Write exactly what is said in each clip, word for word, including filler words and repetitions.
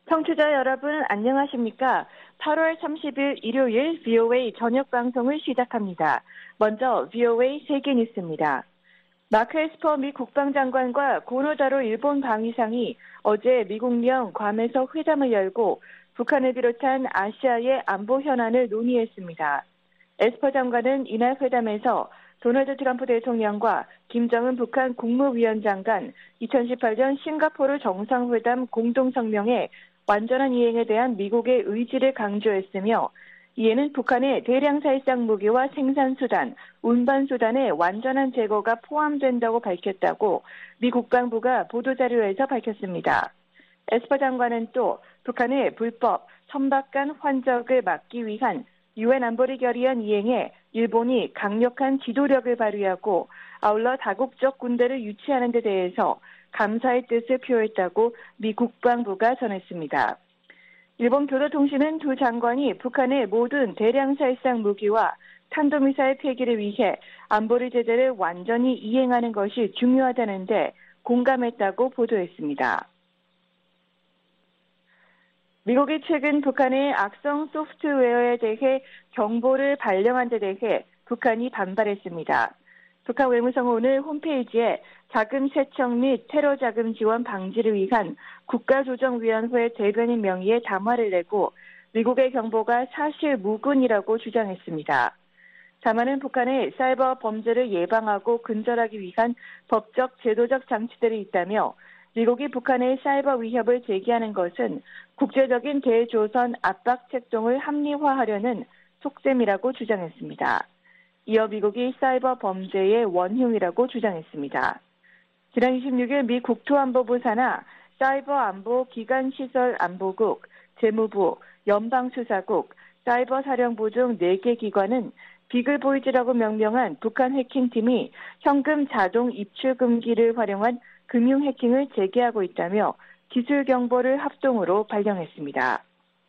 청취자 여러분 안녕하십니까? 팔월 삼십일 일요일 브이오에이 저녁 방송을 시작합니다. 먼저 브이오에이 세계 뉴스입니다. 마크 에스퍼 미 국방장관과 고노다로 일본 방위상이 어제 미국령 괌에서 회담을 열고 북한을 비롯한 아시아의 안보 현안을 논의했습니다. 에스퍼 장관은 이날 회담에서 도널드 트럼프 대통령과 김정은 북한 국무위원장 간 이천십팔 년 싱가포르 정상회담 공동성명의 완전한 이행에 대한 미국의 의지를 강조했으며 이에는 북한의 대량 살상 무기와 생산수단, 운반수단의 완전한 제거가 포함된다고 밝혔다고 미 국방부가 보도자료에서 밝혔습니다. 에스퍼 장관은 또 북한의 불법, 천박한 환적을 막기 위한 유엔 안보리 결의안 이행에 일본이 강력한 지도력을 발휘하고 아울러 다국적 군대를 유치하는 데 대해서 감사의 뜻을 표했다고 미 국방부가 전했습니다. 일본 교도통신은 두 장관이 북한의 모든 대량 살상 무기와 탄도미사일 폐기를 위해 안보리 제재를 완전히 이행하는 것이 중요하다는데 공감했다고 보도했습니다. 미국이 최근 북한의 악성 소프트웨어에 대해 경보를 발령한 데 대해 북한이 반발했습니다. 북한 외무성은 오늘 홈페이지에 자금 세척 및 테러 자금 지원 방지를 위한 국가조정위원회 대변인 명의의 담화를 내고 미국의 경보가 사실 무근이라고 주장했습니다. 담화는 북한의 사이버 범죄를 예방하고 근절하기 위한 법적 제도적 장치들이 있다며 미국이 북한의 사이버 위협을 제기하는 것은 국제적인 대조선 압박 책동을 합리화하려는 속셈이라고 주장했습니다. 이어 미국이 사이버 범죄의 원흉이라고 주장했습니다. 지난 이십육 일 미 국토안보부 산하 사이버 안보 기간시설 안보국, 재무부, 연방수사국, 사이버 사령부 중 네 개 기관은 비글보이즈라고 명명한 북한 해킹팀이 현금 자동 입출 금기를 활용한 금융 해킹을 재개하고 있다며 기술 경보를 합동으로 발령했습니다.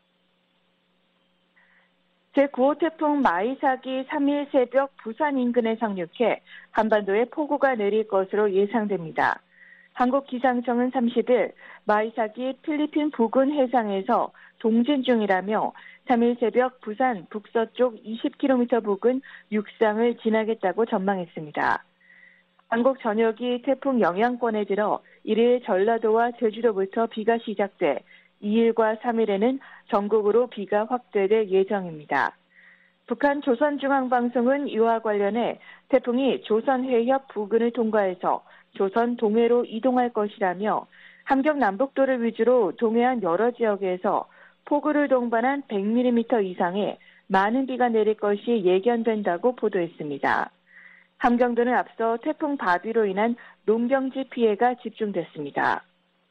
제구 호 태풍 마이삭이 삼 일 새벽 부산 인근에 상륙해 한반도에 폭우가 내릴 것으로 예상됩니다. 한국기상청은 삼십 일 마이삭이 필리핀 부근 해상에서 동진 중이라며 삼 일 새벽 부산 북서쪽 이십 킬로미터 부근 육상을 지나겠다고 전망했습니다. 한국 전역이 태풍 영향권에 들어 일 일 전라도와 제주도부터 비가 시작돼 이 일과 삼 일에는 전국으로 비가 확대될 예정입니다. 북한 조선중앙방송은 이와 관련해 태풍이 조선 해협 부근을 통과해서 조선 동해로 이동할 것이라며 함경 남북도를 위주로 동해안 여러 지역에서 폭우를 동반한 백 밀리미터 이상의 많은 비가 내릴 것이 예견된다고 보도했습니다. 함경도는 앞서 태풍 바비로 인한 농경지 피해가 집중됐습니다.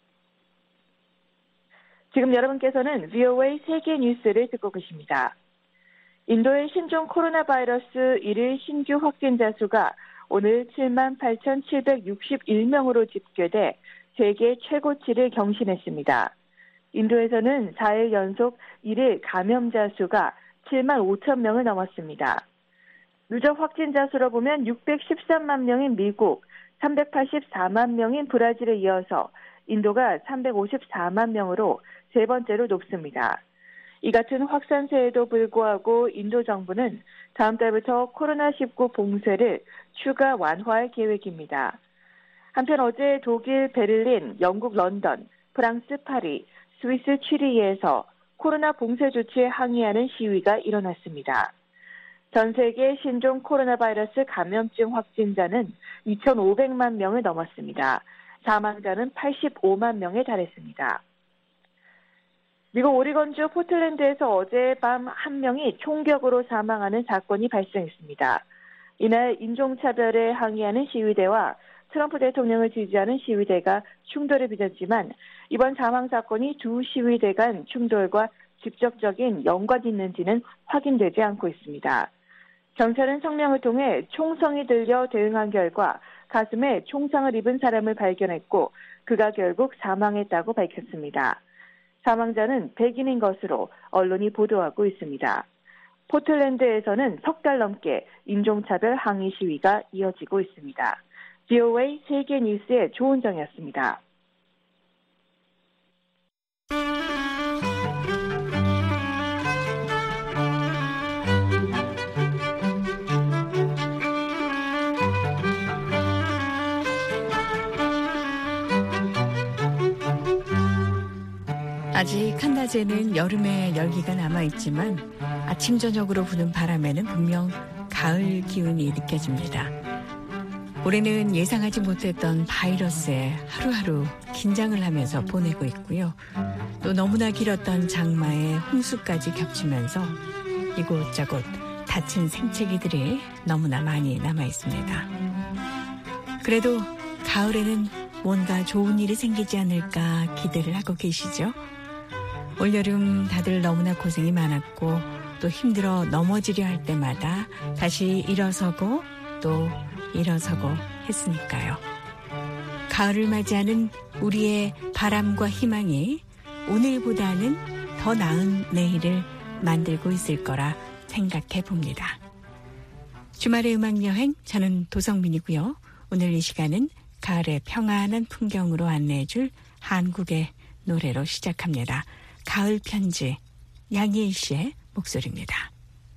지금 여러분께서는 브이오에이 세계 뉴스를 듣고 계십니다. 인도의 신종 코로나 바이러스 일 일 신규 확진자 수가 오늘 칠만 팔천칠백육십일 명으로 집계돼 세계 최고치를 경신했습니다. 인도에서는 사 일 연속 일 일 감염자 수가 칠만 오천 명을 넘었습니다. 누적 확진자 수로 보면 육백십삼만 명인 미국, 삼백팔십사만 명인 브라질에 이어서 인도가 삼백오십사만 명으로 세 번째로 높습니다. 이 같은 확산세에도 불구하고 인도 정부는 다음 달부터 코로나 십구 봉쇄를 추가 완화할 계획입니다. 한편 어제 독일 베를린, 영국 런던, 프랑스 파리, 스위스 취리히에서 코로나 봉쇄 조치에 항의하는 시위가 일어났습니다. 전 세계 신종 코로나 바이러스 감염증 확진자는 이천오백만 명을 넘었습니다. 사망자는 팔십오만 명에 달했습니다. 미국 오리건주 포틀랜드에서 어젯밤 한 명이 총격으로 사망하는 사건이 발생했습니다. 이날 인종차별에 항의하는 시위대와 트럼프 대통령을 지지하는 시위대가 충돌을 빚었지만 이번 사망 사건이 두 시위대 간 충돌과 직접적인 연관이 있는지는 확인되지 않고 있습니다. 경찰은 성명을 통해 총성이 들려 대응한 결과 가슴에 총상을 입은 사람을 발견했고 그가 결국 사망했다고 밝혔습니다. 사망자는 백인인 것으로 언론이 보도하고 있습니다. 포틀랜드에서는 석 달 넘게 인종차별 항의 시위가 이어지고 있습니다. 브이오에이 세계 뉴스의 조은정이었습니다. 아직 한낮에는 여름의 열기가 남아있지만 아침 저녁으로 부는 바람에는 분명 가을 기운이 느껴집니다. 올해는 예상하지 못했던 바이러스에 하루하루 긴장을 하면서 보내고 있고요. 또 너무나 길었던 장마에 홍수까지 겹치면서 이곳저곳 다친 생채기들이 너무나 많이 남아있습니다. 그래도 가을에는 뭔가 좋은 일이 생기지 않을까 기대를 하고 계시죠? 올여름 다들 너무나 고생이 많았고 또 힘들어 넘어지려 할 때마다 다시 일어서고 또 일어서고 했으니까요. 가을을 맞이하는 우리의 바람과 희망이 오늘보다는 더 나은 내일을 만들고 있을 거라 생각해 봅니다. 주말의 음악여행, 저는 도성민이고요. 오늘 이 시간은 가을의 평안한 풍경으로 안내해 줄 한국의 노래로 시작합니다. 가을 편지, 양희일 씨의 목소리입니다.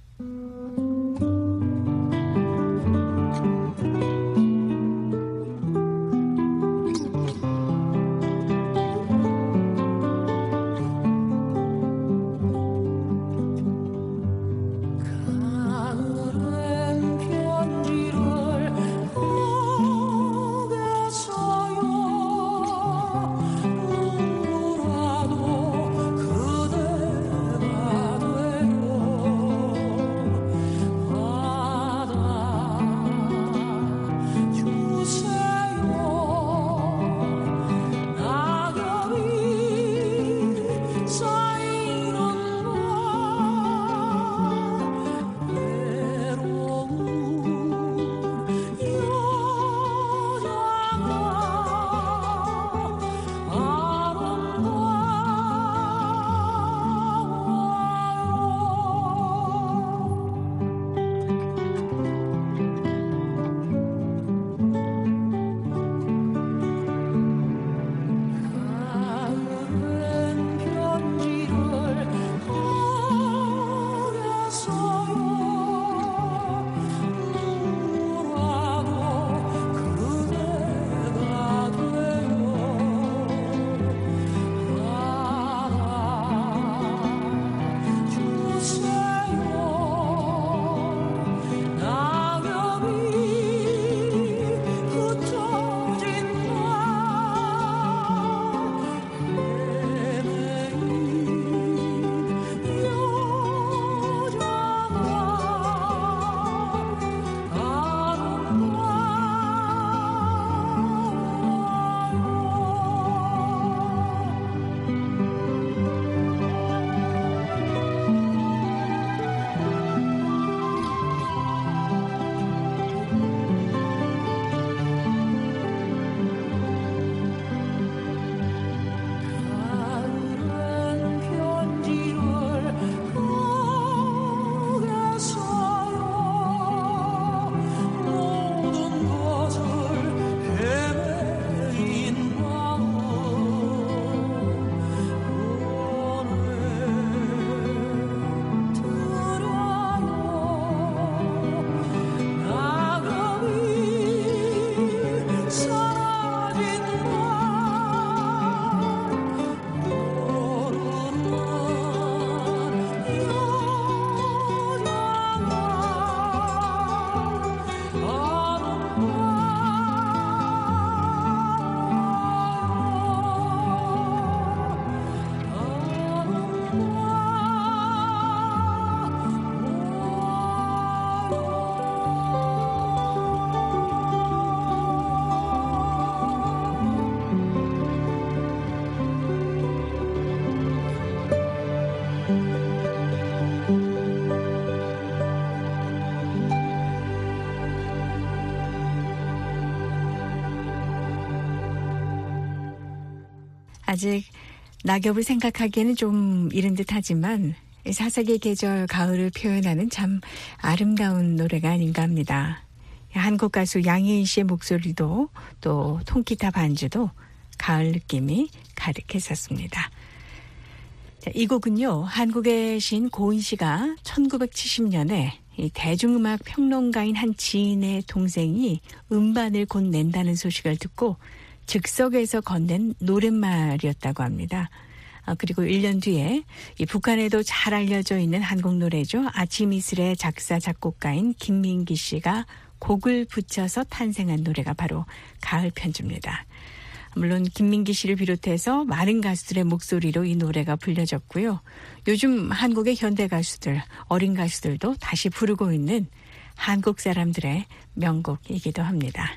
아직 낙엽을 생각하기에는 좀 이른 듯하지만 사색의 계절 가을을 표현하는 참 아름다운 노래가 아닌가 합니다. 한국 가수 양희은 씨의 목소리도 또 통기타 반주도 가을 느낌이 가득했었습니다. 자, 이 곡은요, 한국의 시인 고은 씨가 천구백칠십 년에 이 대중음악 평론가인 한 지인의 동생이 음반을 곧 낸다는 소식을 듣고 즉석에서 건넨 노랫말이었다고 합니다. 어, 그리고 일 년 뒤에 이 북한에도 잘 알려져 있는 한국 노래죠. 아침 이슬의 작사 작곡가인 김민기 씨가 곡을 붙여서 탄생한 노래가 바로 가을 편지입니다. 물론 김민기 씨를 비롯해서 많은 가수들의 목소리로 이 노래가 불려졌고요. 요즘 한국의 현대 가수들, 어린 가수들도 다시 부르고 있는 한국 사람들의 명곡이기도 합니다.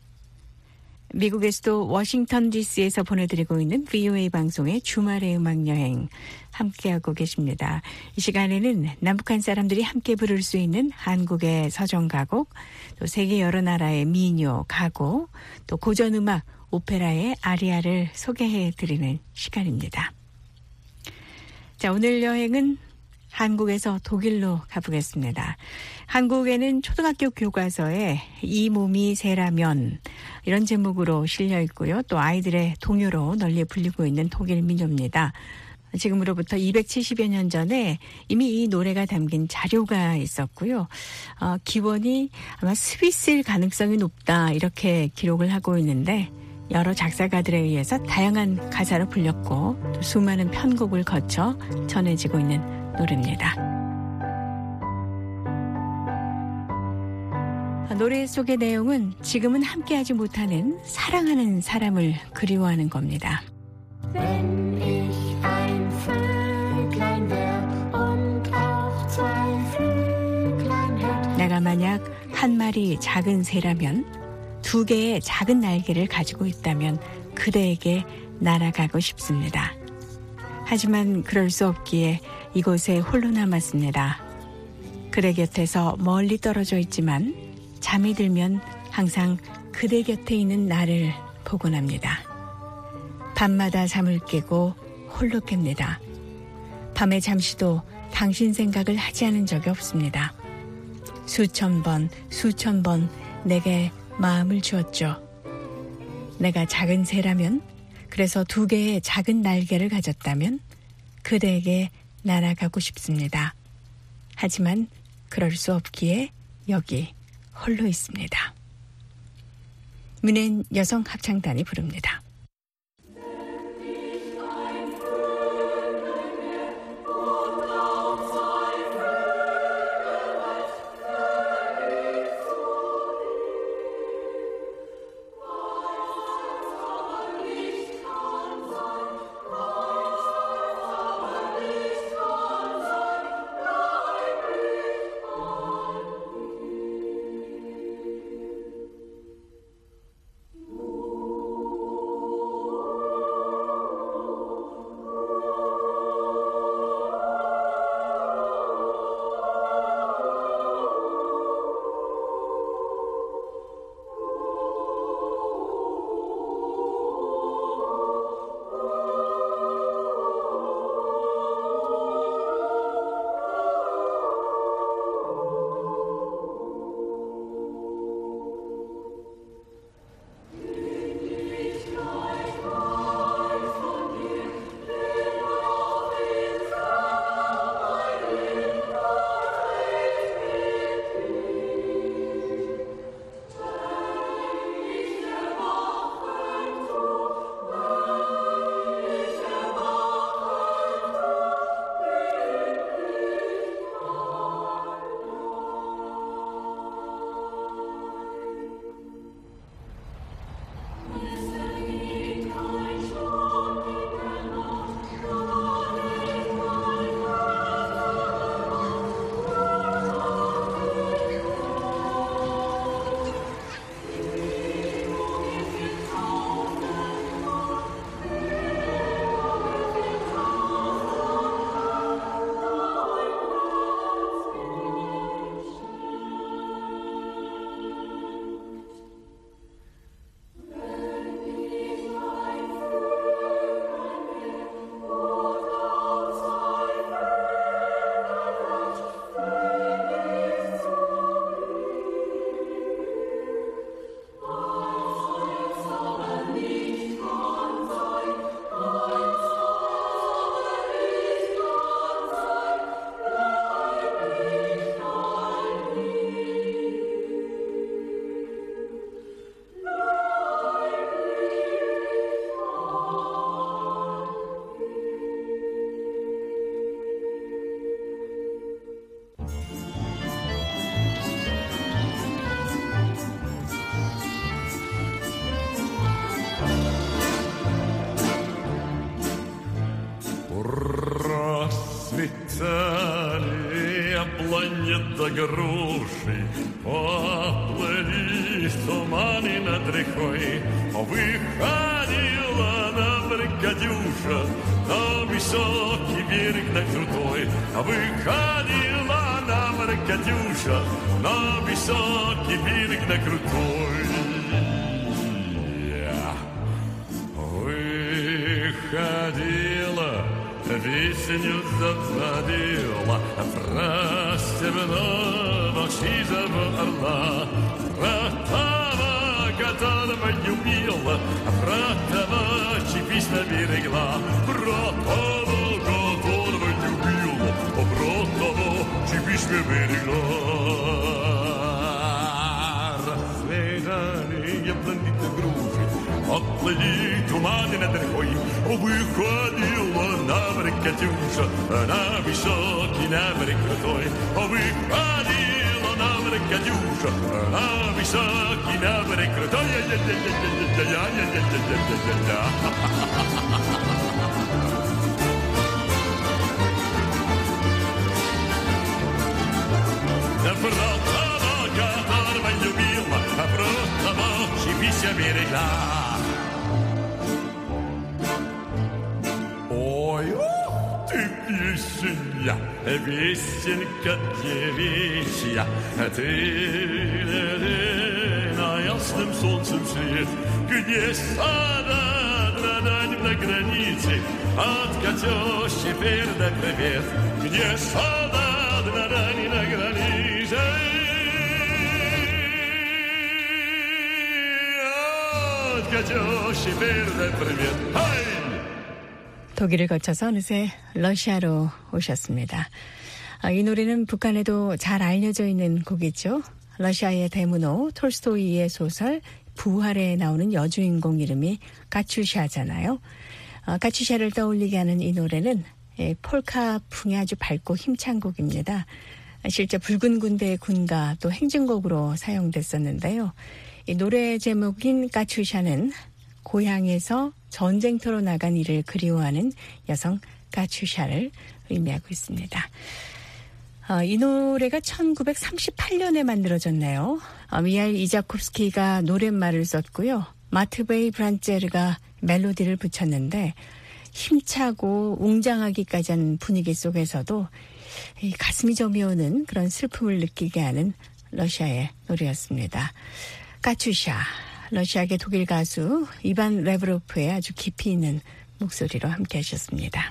미국에서도 워싱턴 디씨에서 보내드리고 있는 브이오에이 방송의 주말의 음악여행 함께하고 계십니다. 이 시간에는 남북한 사람들이 함께 부를 수 있는 한국의 서정가곡, 또 세계 여러 나라의 민요, 가곡, 또 고전음악, 오페라의 아리아를 소개해드리는 시간입니다. 자, 오늘 여행은 한국에서 독일로 가보겠습니다. 한국에는 초등학교 교과서에 이 몸이 새라면 이런 제목으로 실려 있고요. 또 아이들의 동요로 널리 불리고 있는 독일 민요입니다. 지금으로부터 이백칠십여 년 전에 이미 이 노래가 담긴 자료가 있었고요. 어, 기원이 아마 스위스일 가능성이 높다 이렇게 기록을 하고 있는데 여러 작사가들에 의해서 다양한 가사로 불렸고 또 수많은 편곡을 거쳐 전해지고 있는 노래입니다. 노래 속의 내용은 지금은 함께하지 못하는 사랑하는 사람을 그리워하는 겁니다. Wenn ich ein Vöglein wär und auch zwei Flüglein hätt. 내가 만약 한 마리 작은 새라면 두 개의 작은 날개를 가지고 있다면 그대에게 날아가고 싶습니다. 하지만 그럴 수 없기에 이곳에 홀로 남았습니다. 그대 곁에서 멀리 떨어져 있지만 잠이 들면 항상 그대 곁에 있는 나를 보곤 합니다. 밤마다 잠을 깨고 홀로 깹니다. 밤에 잠시도 당신 생각을 하지 않은 적이 없습니다. 수천 번, 수천 번 내게 마음을 주었죠. 내가 작은 새라면, 그래서 두 개의 작은 날개를 가졌다면 그대에게 날아가고 싶습니다. 하지만 그럴 수 없기에 여기 홀로 있습니다. 문엔 여성 합창단이 부릅니다. до груши, поплыли туманы над рекой. Выходила на берег Катюша, на высокий берег, на крутой. Выходила на берег Катюша, на высокий берег, на крутой. Выходила, песню заводила про степного сизого орла, про того, которого любила, про того, чьи письма берегла, про того, которого любила, про того, чьи письма берегла. Расцветали яблони груши, отплыли туманы над рекой. Выходила на берег Катюша, на высокий, на берег крутой. Выходила на берег Катюша, на высокий, на берег крутой. Про того, которого любила, про того, чьи письма берегла. Ой, ух ты, песня, песенка девичья, ты на ясным солнцем свет, где сада дань на границе, от Катюши передать привет, где сада дань на границе, от Катюши передать привет. Ай! 독일을 거쳐서 어느새 러시아로 오셨습니다. 이 노래는 북한에도 잘 알려져 있는 곡이죠. 러시아의 대문호 톨스토이의 소설 부활에 나오는 여주인공 이름이 까추샤잖아요. 까추샤를 떠올리게 하는 이 노래는 폴카풍이 아주 밝고 힘찬 곡입니다. 실제 붉은 군대의 군가 또 행진곡으로 사용됐었는데요. 이 노래 제목인 까추샤는 고향에서 전쟁터로 나간 이를 그리워하는 여성 까추샤를 의미하고 있습니다. 어, 이 노래가 천구백삼십팔 년에 만들어졌네요. 어, 미하일 이자콥스키가 노랫말을 썼고요. 마트베이 브란체르가 멜로디를 붙였는데 힘차고 웅장하기까지 한 분위기 속에서도 이 가슴이 저미오는 그런 슬픔을 느끼게 하는 러시아의 노래였습니다. 까추샤. 러시아계 독일 가수 이반 레브로프의 아주 깊이 있는 목소리로 함께 하셨습니다.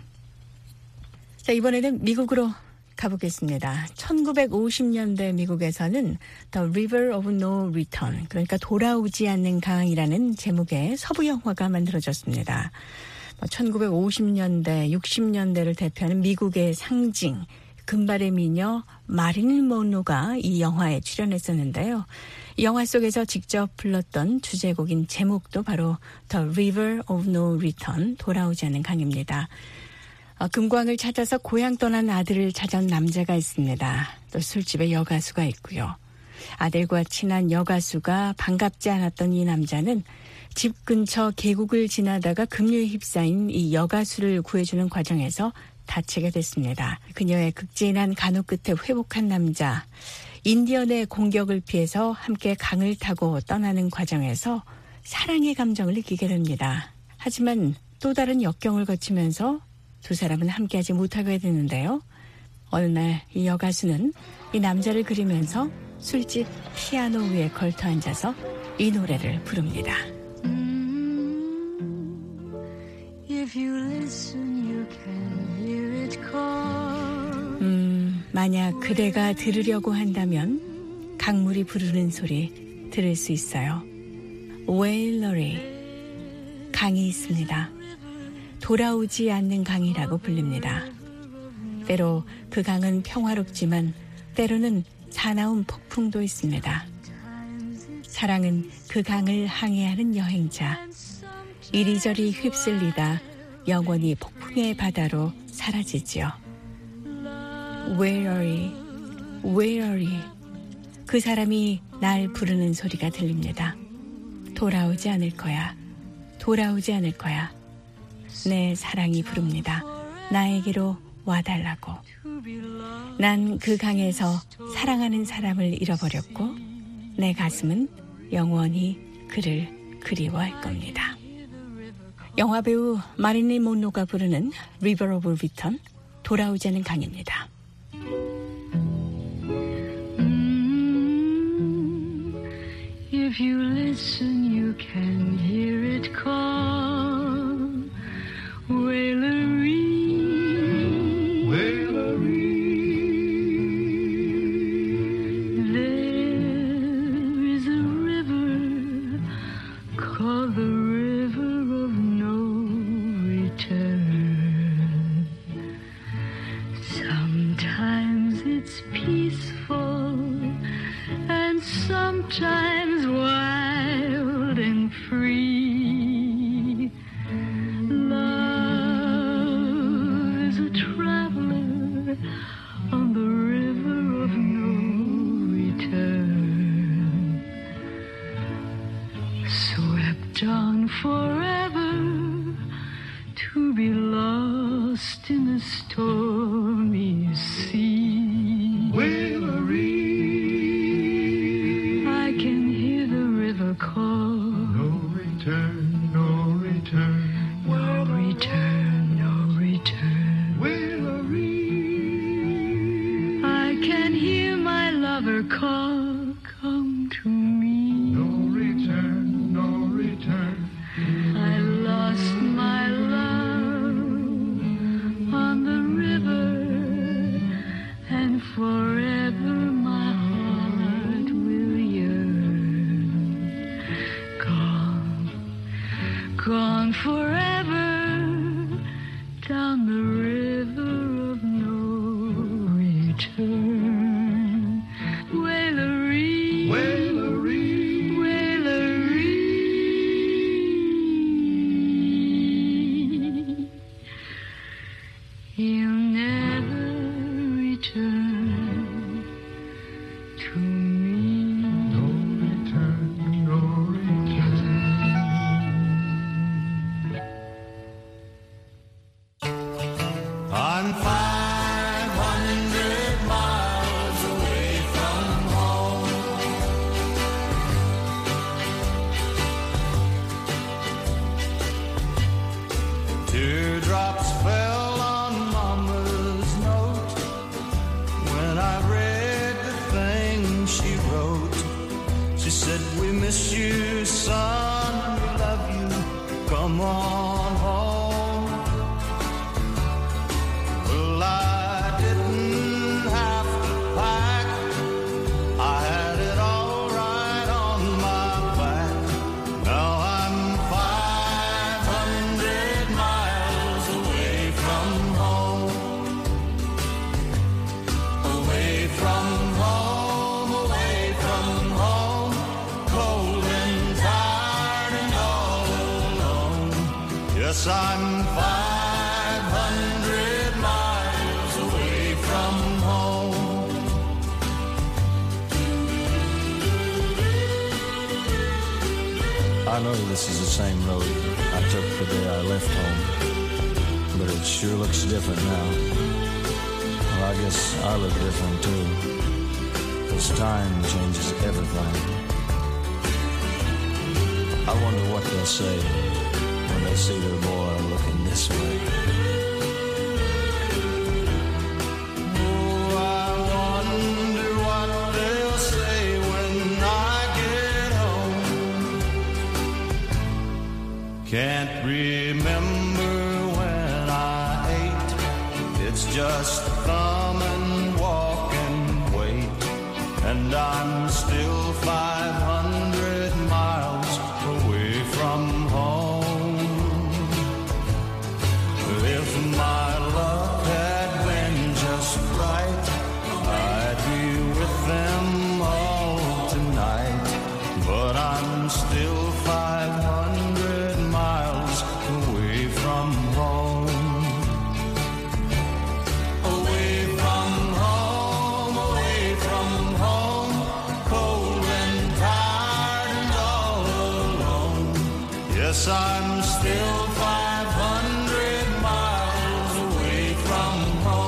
자, 이번에는 미국으로 가보겠습니다. 천구백오십 년대 미국에서는 The River of No Return, 그러니까 돌아오지 않는 강이라는 제목의 서부 영화가 만들어졌습니다. 천구백오십 년대, 육십 년대를 대표하는 미국의 상징, 금발의 미녀 마릴린 먼로가 이 영화에 출연했었는데요. 이 영화 속에서 직접 불렀던 주제곡인 제목도 바로 The River of No Return, 돌아오지 않는 강입니다. 어, 금광을 찾아서 고향 떠난 아들을 찾아온 남자가 있습니다. 또 술집에 여가수가 있고요. 아들과 친한 여가수가 반갑지 않았던 이 남자는 집 근처 계곡을 지나다가 급류에 휩싸인 이 여가수를 구해주는 과정에서 다치게 됐습니다. 그녀의 극진한 간호 끝에 회복한 남자, 인디언의 공격을 피해서 함께 강을 타고 떠나는 과정에서 사랑의 감정을 느끼게 됩니다. 하지만 또 다른 역경을 거치면서 두 사람은 함께하지 못하게 되는데요. 어느 날 이 여가수는 이 남자를 그리면서 술집 피아노 위에 걸터 앉아서 이 노래를 부릅니다. If you listen, you can hear it call. 음, 만약 그대가 들으려고 한다면 강물이 부르는 소리 들을 수 있어요. 웨일러리, 강이 있습니다. 돌아오지 않는 강이라고 불립니다. 때로 그 강은 평화롭지만 때로는 사나운 폭풍도 있습니다. 사랑은 그 강을 항해하는 여행자. 이리저리 휩쓸리다 영원히 폭풍의 바다로 사라지지요. Where are you? Where are you? 그 사람이 날 부르는 소리가 들립니다. 돌아오지 않을 거야. 돌아오지 않을 거야. 내 사랑이 부릅니다. 나에게로 와달라고. 난 그 강에서 사랑하는 사람을 잃어버렸고 내 가슴은 영원히 그를 그리워할 겁니다. 영화배우 마릴린 몬로가 부르는 River of Return, 돌아오자는 강입니다. If you listen, you can hear it call. Wailery, Wailery. There is a river called the River of No Return. Sometimes it's peaceful, and sometimes wild and free. Love is a traveler on the river of no return, swept on forever to be lost in the stormy sea. Wailery, call. No return, no return, no return, no return. Wailery, I can hear my lover call. Come to me. No return, no return. I lost my love on the river, and forever my heart will yearn. Gone forever down the river of no return. Wailery, Wailery, Wailery. He'll never return to me. No return, no return. I'm five hundred miles away from home. Teardrops fell on Mama's note when I read the thing she wrote. She said, we miss you, son, we love you, come on home. Well, I didn't have to pack, I had it all right on my back. Now I'm five hundred miles away from home. Away from home, away from home, cold and tired and all alone. Yes, I'm five hundred miles away from home. I know this is the same road I took the day I left home, but it sure looks different now. Well, I guess I look different too, 'cause time changes everything. I wonder what they'll say when they see their boy looking this way. Oh, I wonder what they'll say when I get home. Can't remember when I ate. It's just thumb and walk and wait. And I'm still five hundred miles away from home. If my luck had been just right, I'd be with them all tonight. But I'm still five hundred miles away from home. Away from home, away from home, cold and tired and all alone. Yes, I'm still five hundred miles away from home.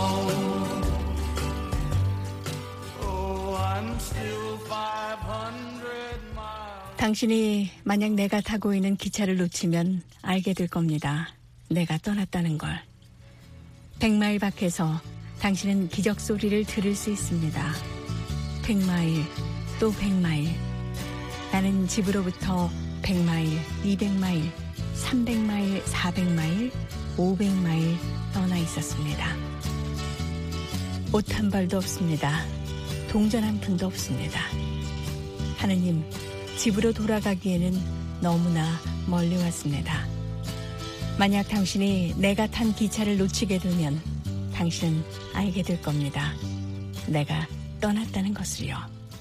당신이 만약 내가 타고 있는 기차를 놓치면 알게 될 겁니다. 내가 떠났다는 걸. 백마일 밖에서 당신은 기적 소리를 들을 수 있습니다. 백마일, 또 백마일. 나는 집으로부터 백마일, 이백마일, 삼백마일, 사백마일, 오백마일 떠나 있었습니다. 옷 한 벌도 없습니다. 동전 한 푼도 없습니다. 하느님, 집으로 돌아가기에는 너무나 멀리 왔습니다. 만약 당신이 내가 탄 기차를 놓치게 되면 당신은 알게 될 겁니다. 내가 떠났다는 것을요.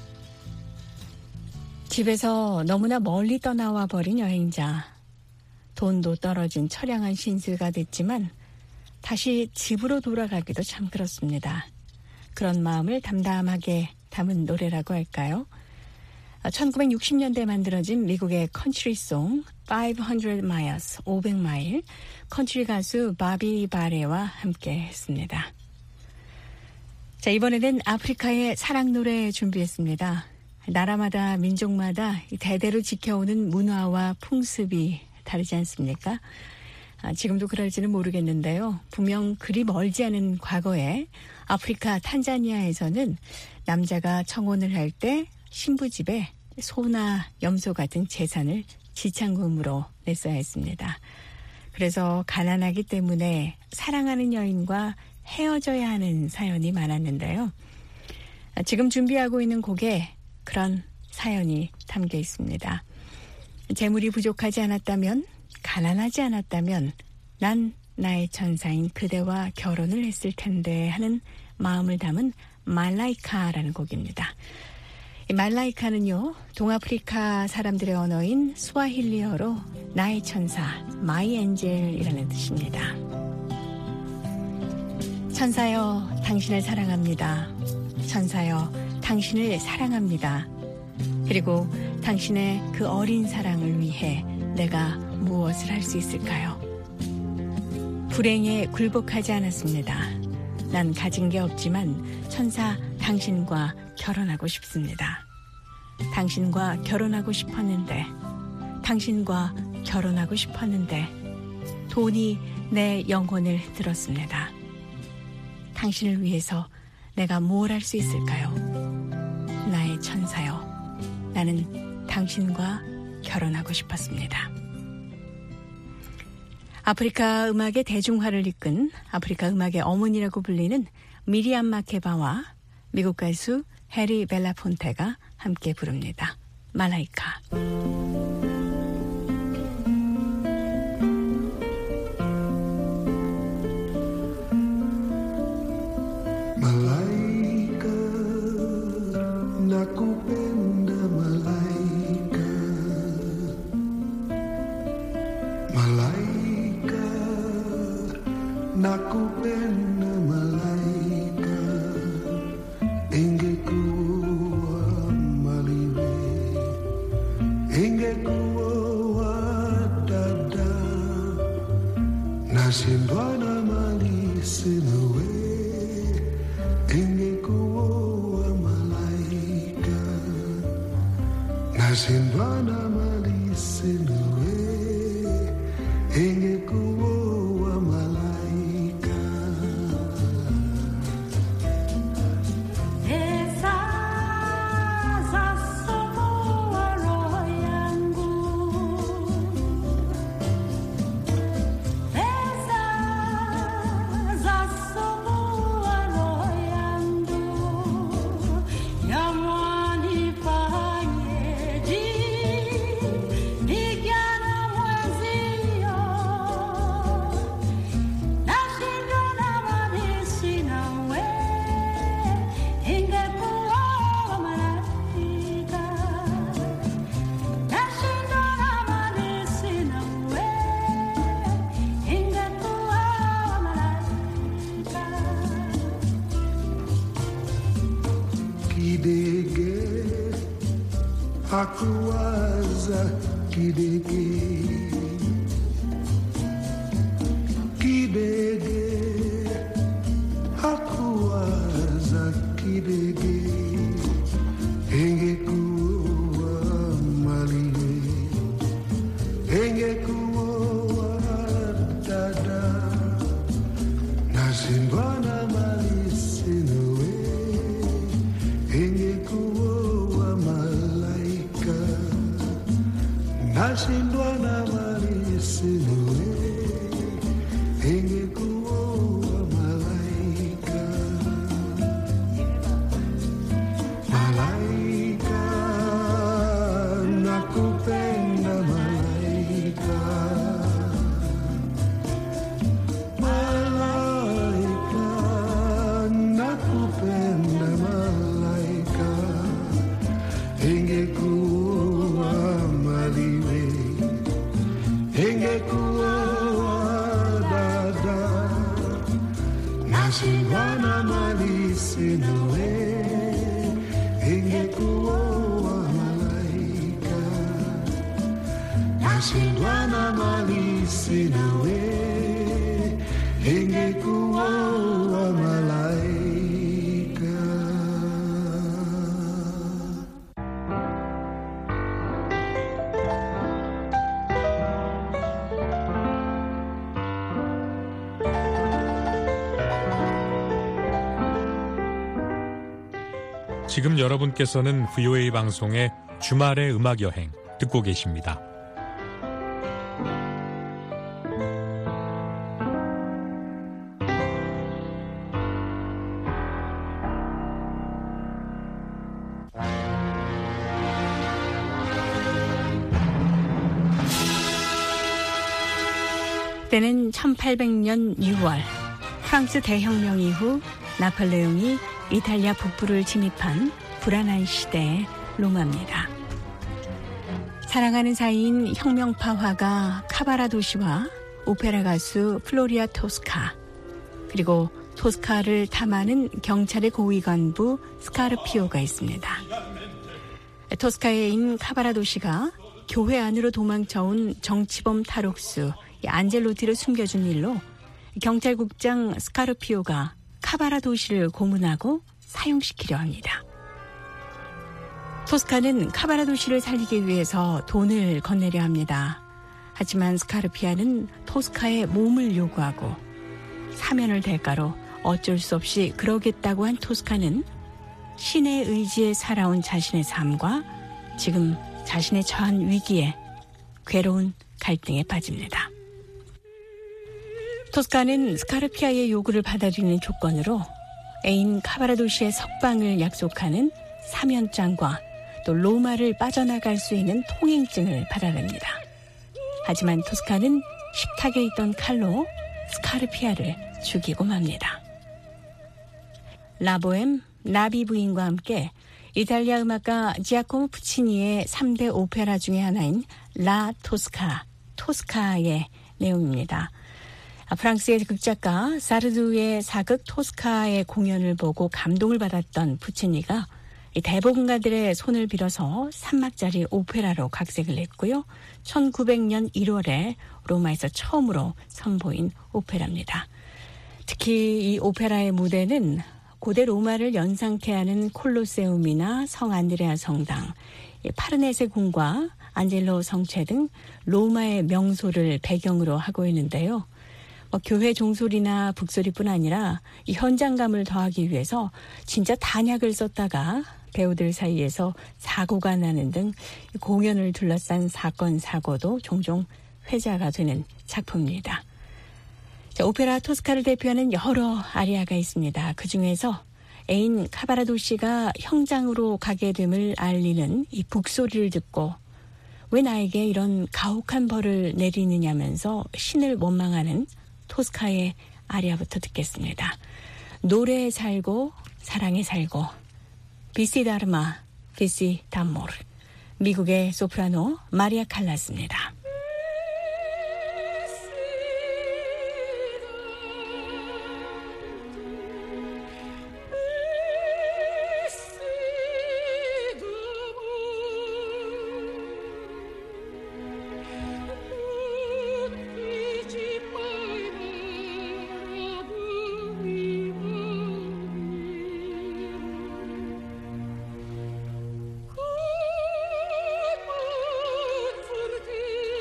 집에서 너무나 멀리 떠나와 버린 여행자. 돈도 떨어진 처량한 신세가 됐지만 다시 집으로 돌아가기도 참 그렇습니다. 그런 마음을 담담하게 담은 노래라고 할까요? 천구백육십 년대에 만들어진 미국의 컨트리송 오백 마일스, 오백 마일, 컨트리 가수 바비 바레와 함께 했습니다. 자, 이번에는 아프리카의 사랑 노래 준비했습니다. 나라마다 민족마다 대대로 지켜오는 문화와 풍습이 다르지 않습니까? 아, 지금도 그럴지는 모르겠는데요. 분명 그리 멀지 않은 과거에 아프리카 탄자니아에서는 남자가 청혼을 할 때 신부집에 소나 염소 같은 재산을 지참금으로 냈어야 했습니다. 그래서 가난하기 때문에 사랑하는 여인과 헤어져야 하는 사연이 많았는데요. 지금 준비하고 있는 곡에 그런 사연이 담겨 있습니다. 재물이 부족하지 않았다면, 가난하지 않았다면 난 나의 천사인 그대와 결혼을 했을 텐데 하는 마음을 담은 말라이카라는 곡입니다. 이 말라이카는요, 동아프리카 사람들의 언어인 스와힐리어로 나의 천사, 마이 엔젤이라는 뜻입니다. 천사여, 당신을 사랑합니다. 천사여, 당신을 사랑합니다. 그리고 당신의 그 어린 사랑을 위해 내가 무엇을 할 수 있을까요? 불행에 굴복하지 않았습니다. 난 가진 게 없지만 천사 당신과 결혼하고 싶습니다. 당신과 결혼하고 싶었는데, 당신과 결혼하고 싶었는데 돈이 내 영혼을 들었습니다. 당신을 위해서 내가 뭘 할 수 있을까요? 나의 천사여, 나는 당신과 결혼하고 싶었습니다. 아프리카 음악의 대중화를 이끈 아프리카 음악의 어머니라고 불리는 미리암 마케바와 미국 가수 해리 벨라폰테가 함께 부릅니다. 말라이카. Malaika, nakupenda malaika. Malaika, nakupenda malaika. Ingekuwa maliwe, ingekuwa dada. Nashindwa na mali sinawe. Ingekuwa malaika, nashindwa na mali sinawe. Ingekuwa malaika. Esa zasomoa roho yangu. Esa zasomoa roho yangu. Yamwani fanyeji nigana mwenzio. Nashindwa na mali sinawe. Ingekuwa malaika. Nashindwa na mali sinawe. Ingekuwa malaika. Kidege, hakuwaza kidege. Kidege, hakuwaza kidege. Ingekuwa maliwe. nashindwa na mali siniwe ingekuwa malaika malaika nakupenda malaika malaika nakupenda malaika ingekuwa maliwe ingekuwa dada nashindwa na mali sinawe ingekuwa malaika nashindwa na mali sinawe ingekuwa malaika. 지금 여러분께서는 브이오에이 방송의 주말의 음악여행 듣고 계십니다. 때는 천팔백 년 유월 프랑스 대혁명 이후 나폴레옹이 이탈리아 북부를 침입한 불안한 시대의 로마입니다. 사랑하는 사이인 혁명파 화가 카바라도시와 오페라 가수 플로리아 토스카 그리고 토스카를 탐하는 경찰의 고위 간부 스카르피오가 있습니다. 토스카의 인 카바라도시가 교회 안으로 도망쳐온 정치범 탈옥수 안젤로티를 숨겨준 일로 경찰국장 스카르피오가 카바라도시를 고문하고 사형시키려 합니다. 토스카는 카바라도시를 살리기 위해서 돈을 건네려 합니다. 하지만 스카르피아는 토스카의 몸을 요구하고 사면을 대가로 어쩔 수 없이 그러겠다고 한 토스카는 신의 의지에 살아온 자신의 삶과 지금 자신의 처한 위기에 괴로운 갈등에 빠집니다. 토스카는 스카르피아의 요구를 받아들이는 조건으로 애인 카바라도시의 석방을 약속하는 사면장과 또 로마를 빠져나갈 수 있는 통행증을 받아냅니다. 하지만 토스카는 식탁에 있던 칼로 스카르피아를 죽이고 맙니다. 라보엠, 나비 부인과 함께 이탈리아 음악가 지아코모 푸치니의 삼 대 오페라 중의 하나인 라 토스카, 토스카의 내용입니다. 프랑스의 극작가 사르두의 사극 토스카의 공연을 보고 감동을 받았던 푸치니가 대복음가들의 손을 빌어서 삼 막짜리 오페라로 각색을 했고요. 천구백 년 일월에 로마에서 처음으로 선보인 오페라입니다. 특히 이 오페라의 무대는 고대 로마를 연상케 하는 콜로세움이나 성 안드레아 성당, 파르네세 궁과 안젤로 성체 등 로마의 명소를 배경으로 하고 있는데요. 뭐 교회 종소리나 북소리뿐 아니라 이 현장감을 더하기 위해서 진짜 단약을 썼다가 배우들 사이에서 사고가 나는 등 공연을 둘러싼 사건, 사고도 종종 회자가 되는 작품입니다. 자, 오페라 토스카를 대표하는 여러 아리아가 있습니다. 그중에서 애인 카바라도시가 형장으로 가게 됨을 알리는 이 북소리를 듣고 왜 나에게 이런 가혹한 벌을 내리느냐면서 신을 원망하는 토스카의 아리아부터 듣겠습니다. 노래에 살고 사랑에 살고 비시 다르마 비시 다모르 미국의 소프라노 마리아 칼라스입니다. Forte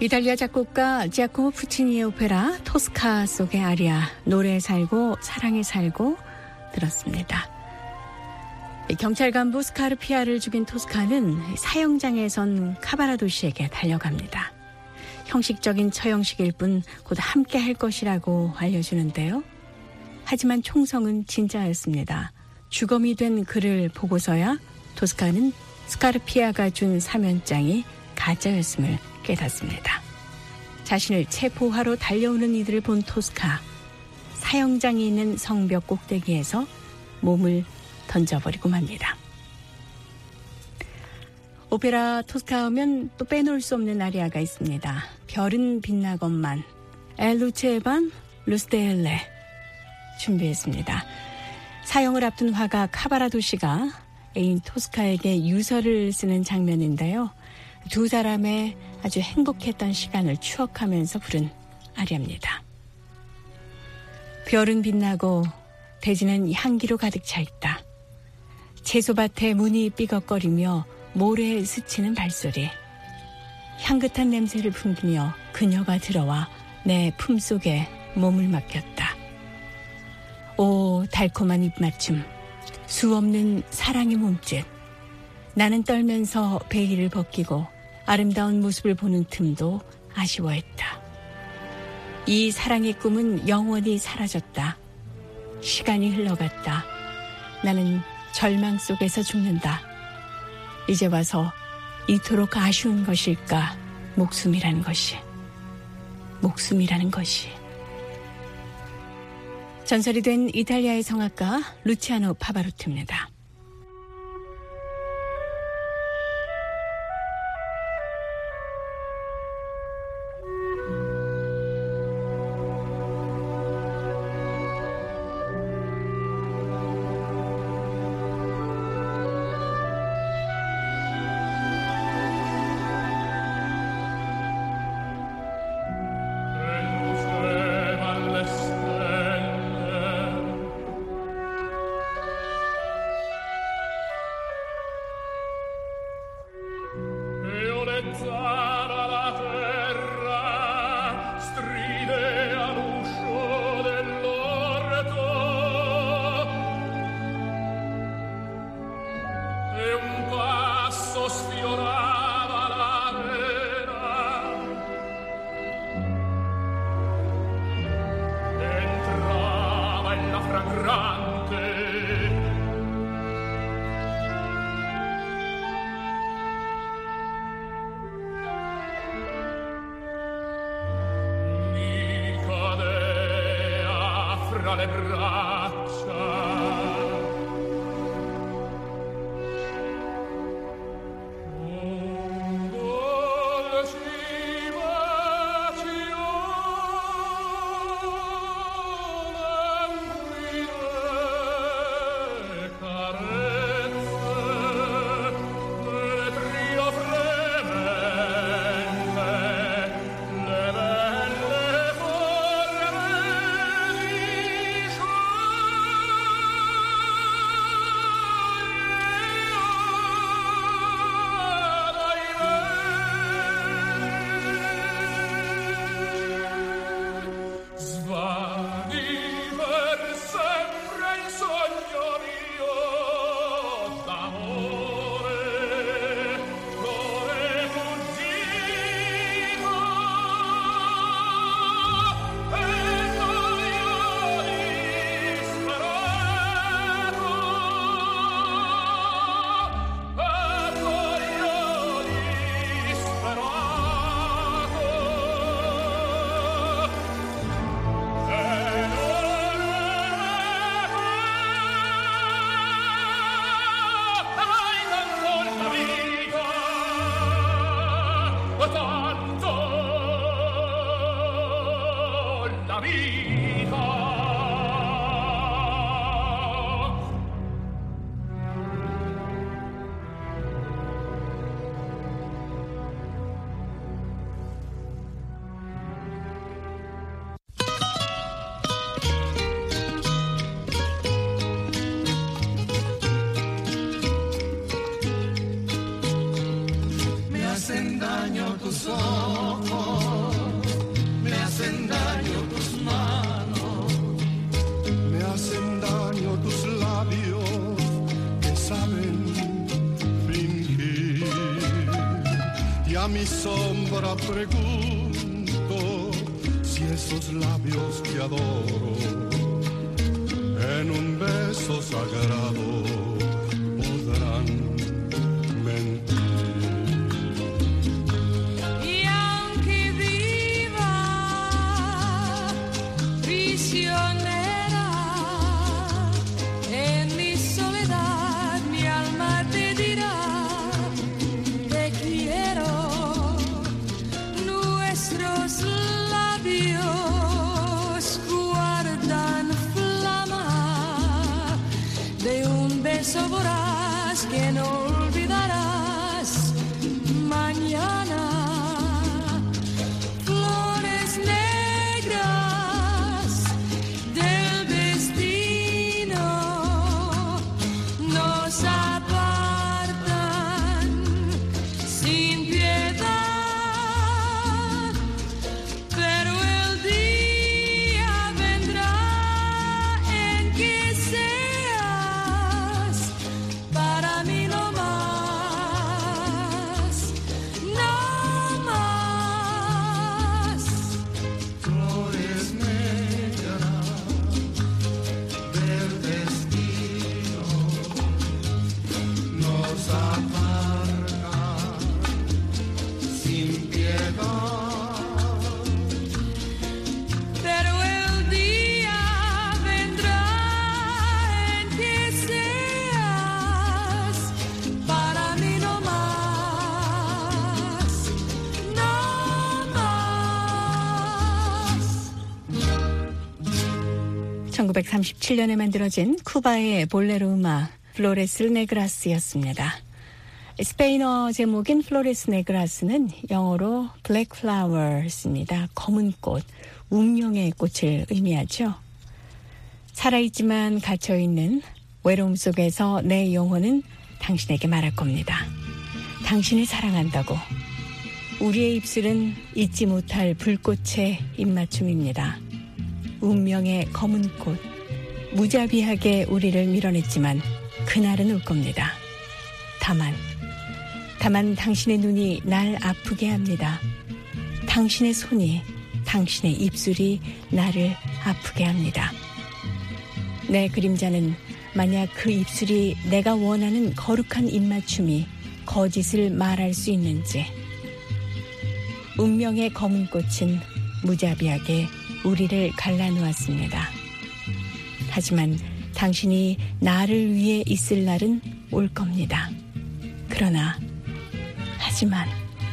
이탈리아 작곡가 지아코모 푸치니의 오페라 토스카 속의 아리아 노래 살고 사랑에 살고 들었습니다. 경찰 간부 스카르피아를 죽인 토스카는 사형장에 선 카바라도시에게 달려갑니다. 형식적인 처형식일 뿐 곧 함께 할 것이라고 알려주는데요. 하지만 총성은 진짜였습니다. 주검이 된 그를 보고서야 토스카는 스카르피아가 준 사면장이 가짜였음을 깨닫습니다. 자신을 체포하러 달려오는 이들을 본 토스카, 사형장이 있는 성벽 꼭대기에서 몸을 던져버리고 맙니다. 오페라 토스카 하면 또 빼놓을 수 없는 아리아가 있습니다. 별은 빛나건만, 엘루체반 루스데엘레 준비했습니다. 사형을 앞둔 화가 카바라도시가 애인 토스카에게 유서를 쓰는 장면인데요. 두 사람의 아주 행복했던 시간을 추억하면서 부른 아리아입니다. 별은 빛나고 대지는 향기로 가득 차 있다. 채소밭에 문이 삐걱거리며 모래에 스치는 발소리. 향긋한 냄새를 풍기며 그녀가 들어와 내 품속에 몸을 맡겼다. 오, 달콤한 입맞춤, 수없는 사랑의 몸짓. 나는 떨면서 베일을 벗기고 아름다운 모습을 보는 틈도 아쉬워했다. 이 사랑의 꿈은 영원히 사라졌다. 시간이 흘러갔다. 나는 절망 속에서 죽는다. 이제 와서 이토록 아쉬운 것일까? 목숨이라는 것이. 목숨이라는 것이. 전설이 된 이탈리아의 성악가 루치아노 파바로티입니다. Le braccia un dolci bacio languide carezze le trio fremente le belle forme Me hacen daño tus ojos. mi sombra pregunto si esos labios que adoro en un beso sagrado podrán mentir. Y aunque viva prisionera en mi soledad, mi alma te dirá te quiero. Nuestros labios guardan flama de un beso voraz que no olvidarás mañana. Flores negras del destino nos apartan sin piedad, pero el día vendrá en que seas para mí no más, no más. Flores negras del destino nos apartan sin piedad, Pero el día vendrá en que seas para mí no más, no más. 천구백삼십칠 년에 만들어진 쿠바의 볼레로 음악 플로레스 네그라스였습니다. 스페인어 제목인 플로레스 네그라스는 영어로 블랙 플라워스입니다. 검은 꽃, 운명의 꽃을 의미하죠. 살아있지만 갇혀있는 외로움 속에서 내 영혼은 당신에게 말할 겁니다. 당신을 사랑한다고. 우리의 입술은 잊지 못할 불꽃의 입맞춤입니다. 운명의 검은 꽃, 무자비하게 우리를 밀어냈지만 그날은 올 겁니다. 다만, 다만 당신의 눈이 날 아프게 합니다. 당신의 손이, 당신의 입술이 나를 아프게 합니다. 내 그림자는 만약 그 입술이 내가 원하는 거룩한 입맞춤이 거짓을 말할 수 있는지. 운명의 검은 꽃은 무자비하게 우리를 갈라놓았습니다. 하지만 당신이 나를 위해 있을 날은 올 겁니다. 그러나, 하지만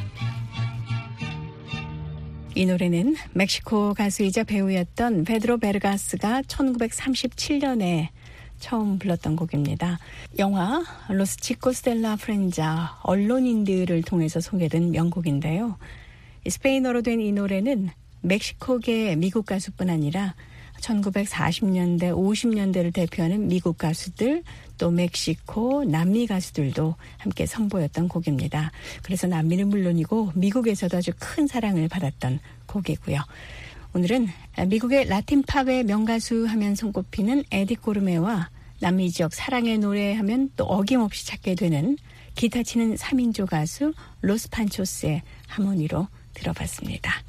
이 노래는 멕시코 가수이자 배우였던 페드로 베르가스가 천구백삼십칠 년에 처음 불렀던 곡입니다. 영화 로스 치코스 델라 프렌자, 언론인들을 통해서 소개된 명곡인데요. 스페인어로 된 이 노래는 멕시코계 미국 가수뿐 아니라 천구백사십 년대, 오십 년대를 대표하는 미국 가수들, 또 멕시코, 남미 가수들도 함께 선보였던 곡입니다. 그래서 남미는 물론이고 미국에서도 아주 큰 사랑을 받았던 곡이고요. 오늘은 미국의 라틴 팝의 명가수 하면 손꼽히는 에디 고르메와 남미 지역 사랑의 노래 하면 또 어김없이 찾게 되는 기타 치는 삼인조 가수 로스 판초스의 하모니로 들어봤습니다.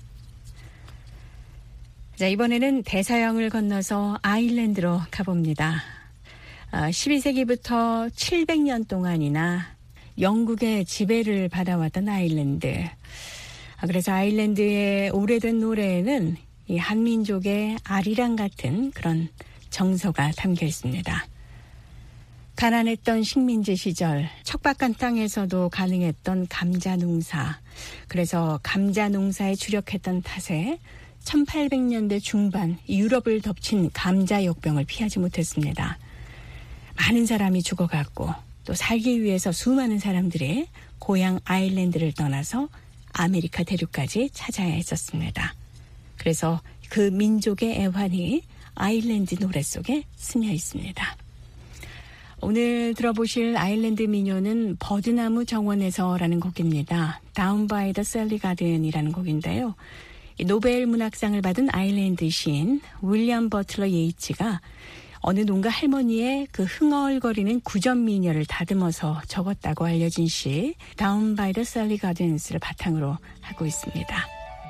자, 이번에는 대서양을 건너서 아일랜드로 가봅니다. 십이 세기부터 칠백 년 동안이나 영국의 지배를 받아왔던 아일랜드. 그래서 아일랜드의 오래된 노래에는 이 한민족의 아리랑 같은 그런 정서가 담겨 있습니다. 가난했던 식민지 시절 척박한 땅에서도 가능했던 감자 농사. 그래서 감자 농사에 주력했던 탓에 천팔백 년대 중반 유럽을 덮친 감자 역병을 피하지 못했습니다. 많은 사람이 죽어갔고 또 살기 위해서 수많은 사람들이 고향 아일랜드를 떠나서 아메리카 대륙까지 찾아야 했었습니다. 그래서 그 민족의 애환이 아일랜드 노래 속에 스며 있습니다. 오늘 들어보실 아일랜드 민요는 버드나무 정원에서라는 곡입니다. Down by the Sally Garden이라는 곡인데요. 노벨 문학상을 받은 아일랜드 시인 윌리엄 버틀러 예이츠가 어느 농가 할머니의 그 흥얼거리는 구전 미녀를 다듬어서 적었다고 알려진 시 Down by the Sally Gardens를 바탕으로 하고 있습니다.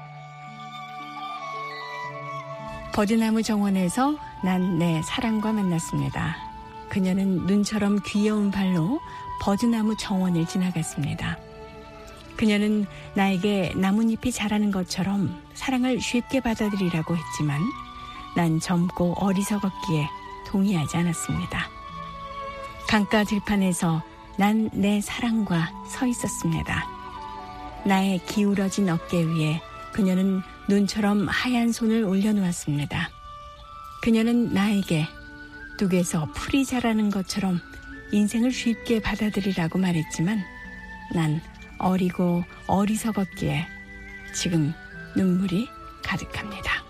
버드나무 정원에서 난 내 사랑과 만났습니다. 그녀는 눈처럼 귀여운 발로 버드나무 정원을 지나갔습니다. 그녀는 나에게 나뭇잎이 자라는 것처럼 사랑을 쉽게 받아들이라고 했지만 난 젊고 어리석었기에 동의하지 않았습니다. 강가 들판에서 난 내 사랑과 서 있었습니다. 나의 기울어진 어깨 위에 그녀는 눈처럼 하얀 손을 올려놓았습니다. 그녀는 나에게 뚝에서 풀이 자라는 것처럼 인생을 쉽게 받아들이라고 말했지만 난 어리고 어리석었기에 지금 눈물이 가득합니다.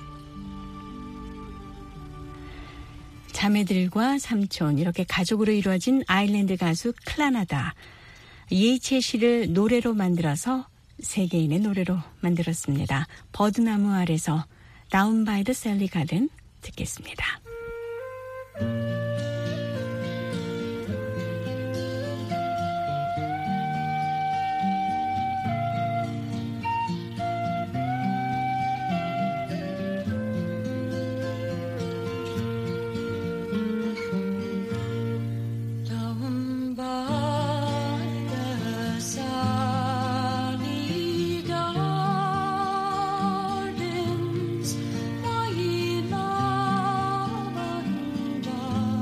자매들과 삼촌 이렇게 가족으로 이루어진 아일랜드 가수 클라나다 이에이치의 시를 노래로 만들어서 세계인의 노래로 만들었습니다. 버드나무 아래서 Down by the Sally Garden 듣겠습니다. Gardens, my love.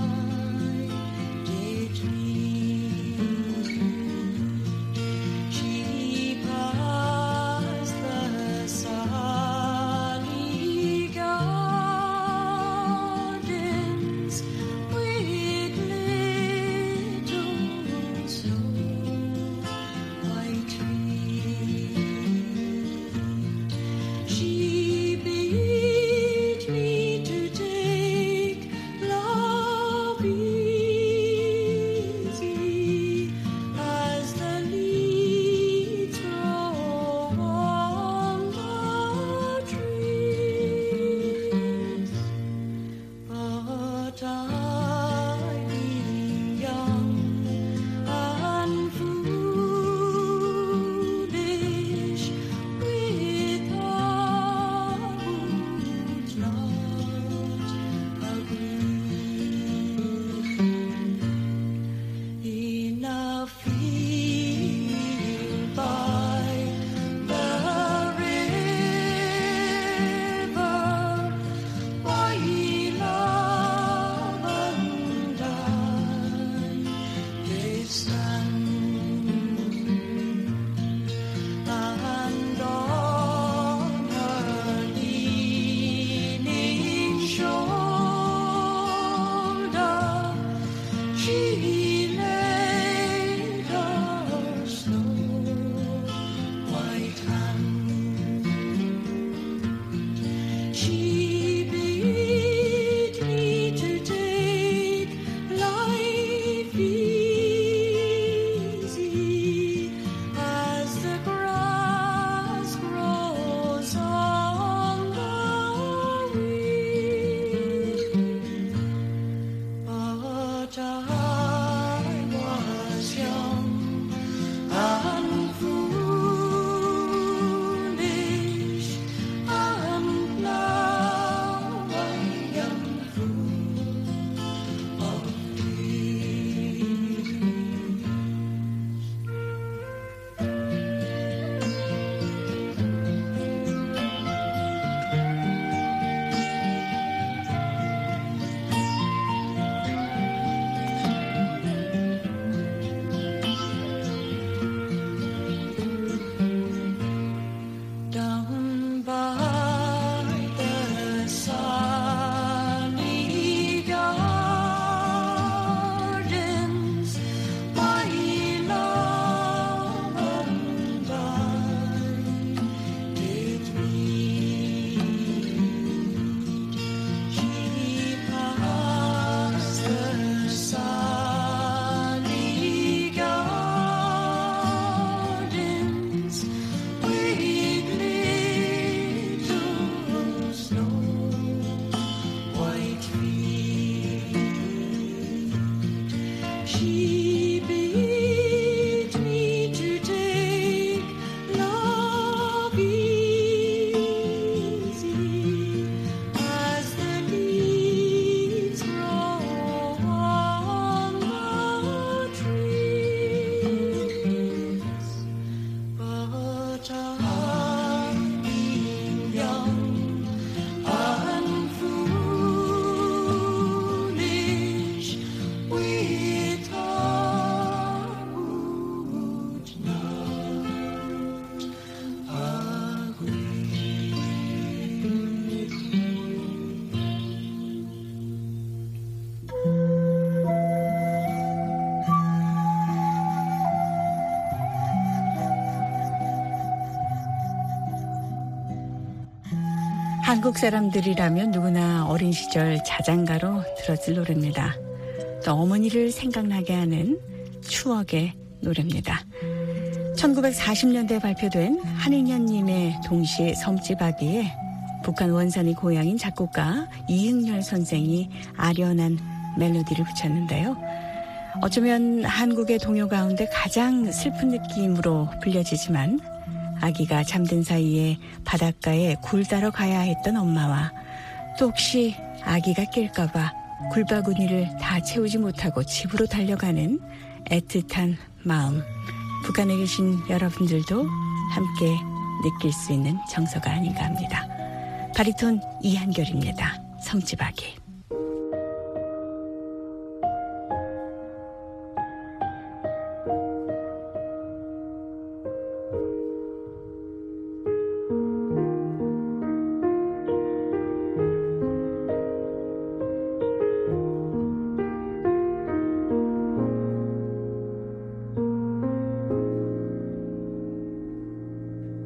한국 사람들이라면 누구나 어린 시절 자장가로 들었을 노래입니다. 또 어머니를 생각나게 하는 추억의 노래입니다. 천구백사십 년대에 발표된 한인현님의 동시 섬지박이에 북한 원산이 고향인 작곡가 이응열 선생이 아련한 멜로디를 붙였는데요. 어쩌면 한국의 동요 가운데 가장 슬픈 느낌으로 불려지지만 아기가 잠든 사이에 바닷가에 굴 따러 가야 했던 엄마와 또 혹시 아기가 낄까봐 굴바구니를 다 채우지 못하고 집으로 달려가는 애틋한 마음, 북한에 계신 여러분들도 함께 느낄 수 있는 정서가 아닌가 합니다. 바리톤 이한결입니다. 섬지박이.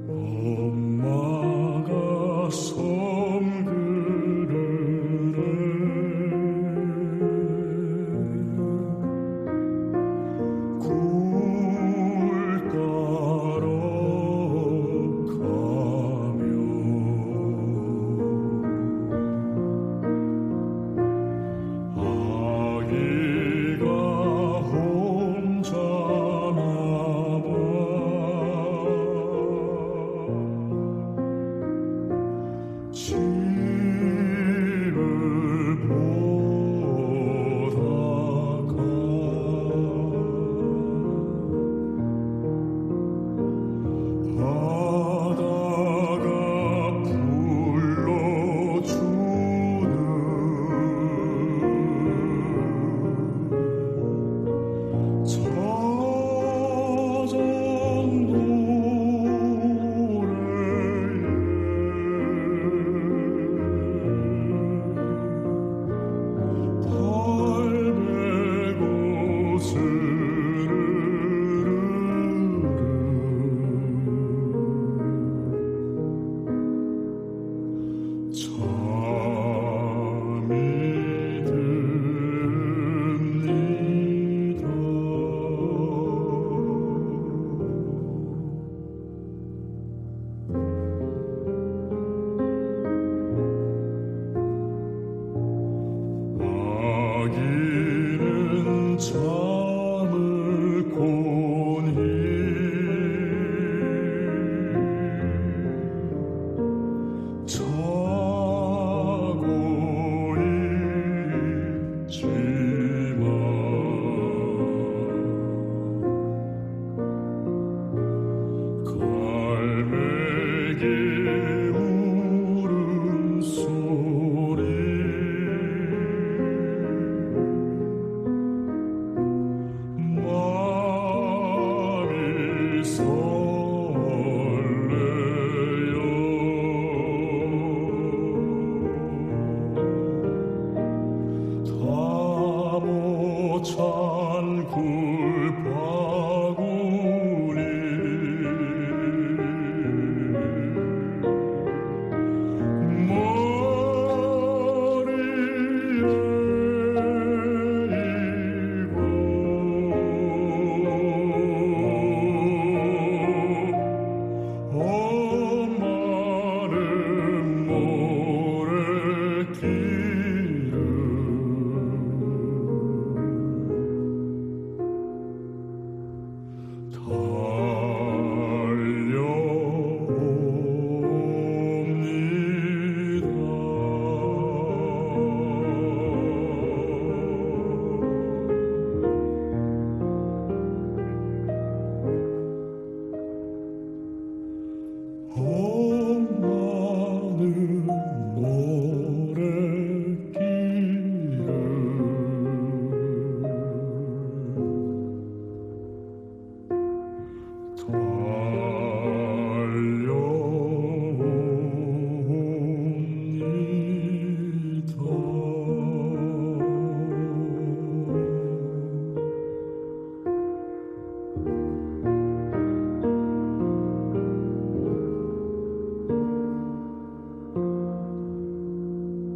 엄마가 섬 그르는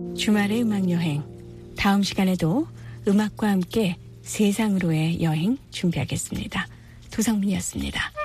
주말의 음악여행. 다음 시간에도 음악과 함께 세상으로의 여행 준비하겠습니다. 도성민이었습니다.